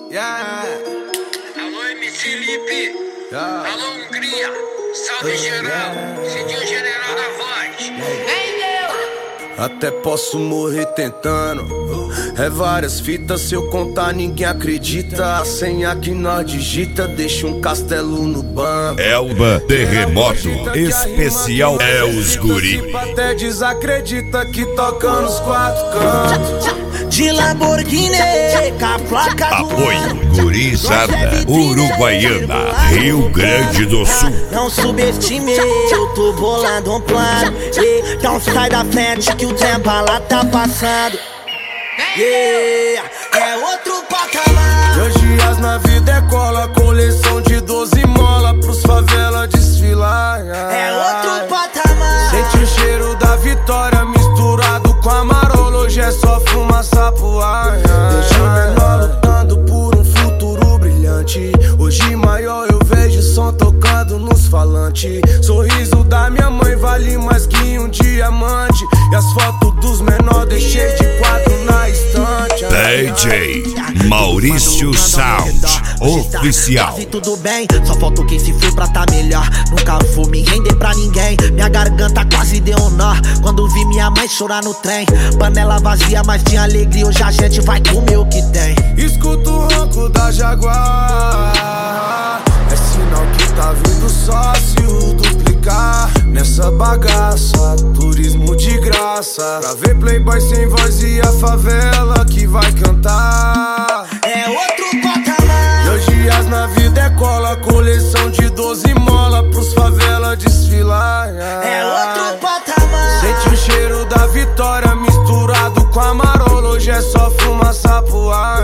Alô, MC Lipe. Alô, Hungria. Salve geral. Sentiu o general da voz. Até posso morrer tentando. É várias fitas, se eu contar ninguém acredita. A senha que nós digita deixa um castelo no banco. Elba Terremoto Especial é os guri. Até desacredita que toca nos quatro cantos. De Lamborghini, com a placa do Apoio Gurizada Uruguaiana, Rio Grande do Sul. Não subestime, eu tô bolando um plano. Então sai da frente que o tempo lá tá passando. É outro patamar. 2 dias na vida é cola, coleção de 12 mola pros favela desfilar. É outro patamar. Sente o cheiro da vitória misturado com a marola. Hoje é só fumaça pro ar. Deixa o menor lutando por um futuro brilhante. Hoje maior eu vejo som tocando nos falantes. Sorriso da minha mãe vale mais que um diamante. E as fotos dos menores deixei de quadro na estante. DJ Maurício Sound Oficial. Tudo bem, só falta quem se for pra tá melhor. Nunca vou me render pra ninguém. Minha garganta quase deu um nó quando vi minha mãe chorar no trem. Panela vazia, mas tinha alegria. Hoje a gente vai comer o que tem. Escuta o ronco da Jaguar. É sinal que tá vindo sócio duplicar. Nessa bagaça, turismo de graça. Pra ver playboy sem voz e a favela que vai cantar. É outro patamar. 2 dias na vida é cola, coleção de 12 mola pros favela desfilar. É outro patamar. Sente o cheiro da vitória misturado com a marola. Hoje é só fumaça pro ar.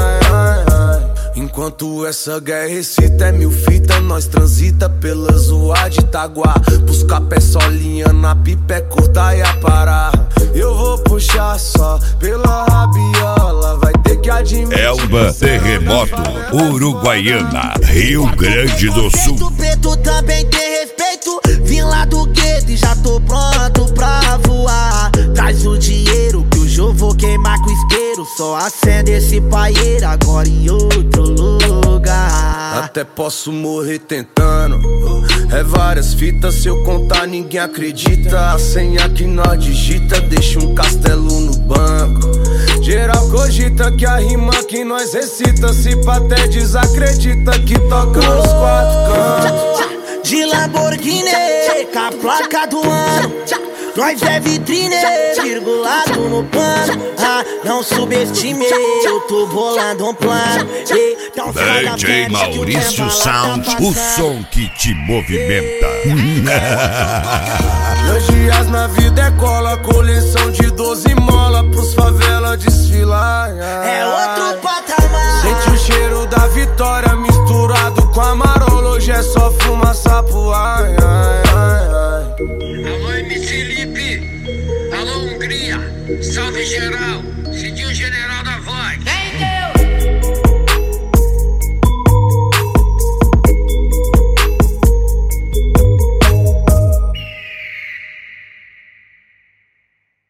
Enquanto essa guerra excita, é 1000 fita. Nós transita pela zoa de Itaguá. Buscar pé solinha na pipa é cortar e aparar. Eu vou puxar só pela rabiola. Vai ter que admitir. Elba Terremoto Uruguaiana, Rio Grande do Sul. Do preto também tem respeito. Vim lá do gueto e já tô pronto pra voar. Traz o dinheiro que hoje eu vou queimar com isqueiro. Só acende esse paieiro agora em outro lugar. Até posso morrer tentando. É várias fitas, se eu contar ninguém acredita. A senha que nós digita deixa um castelo no banco. Geral cogita que a rima que nós recita. Se até desacredita que toca nos quatro cantos. De Lamborghini, com a placa do ano. Nós é vitrine, virgulado no pano. Não subestime, eu tô bolando um plano. Então DJ Maurício Sound, o som que te movimenta. 2 dias na vida é cola, coleção de 12 mola pros favela desfilar. É outro patamar. Sente o cheiro da vitória misturado com a marola. Hoje é só fumaça pro ar.